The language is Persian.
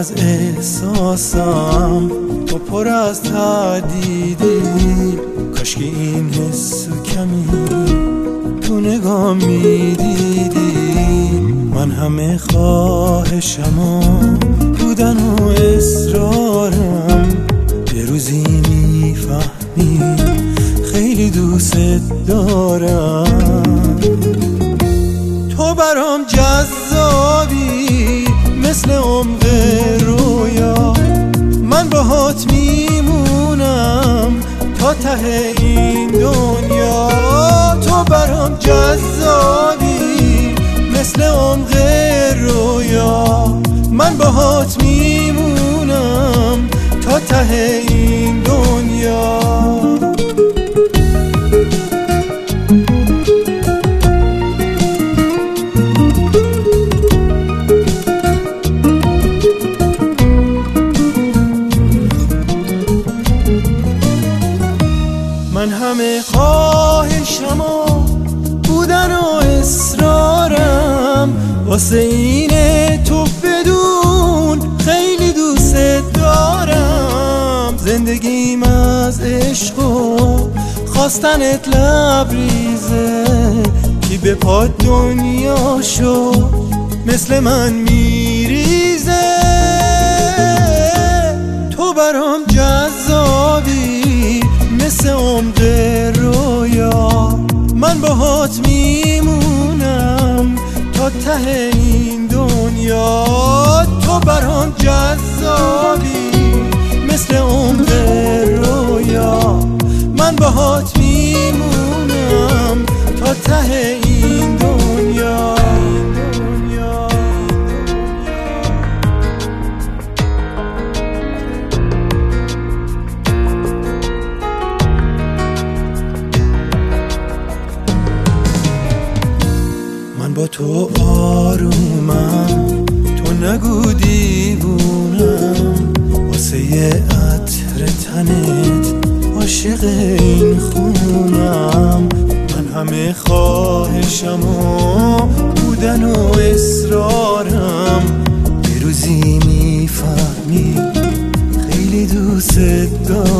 از احساسم، تو پر از تردیدی. کاشکی این حسو کمی تو نگاه میدیدی. من همه خواهشمو بودن و اصرارم، یه روزی میفهمی خیلی دوست دارم. تو برام جذابی مثل عمق رویا، من باهات میمونم تا ته این دنیا. تو برام جذابی مثل عمق رویا، من باهات میمونم تا ته این دنیا. من همه خواهشمو بودن و اصرارم، واسه اینه تو بدون خیلی دوست دارم. زندگیم از عشق و خواستنت لبریزه، کی به پا دنیاشو مثل من میریزه. تو برام جذابی مثل عمق رویا، من باهات میمونم تا ته این دنیا. تو برام جذابی مثل عمق رویا، من باهات میمونم تا ته این دنیا. من با تو آرومم، تو نگو دیوونم. واسه یه عطر تنت عاشق این خونم. من همه خواهشمو بودن و اصرارم، یه روزی میفهمی خیلی دوست دارم.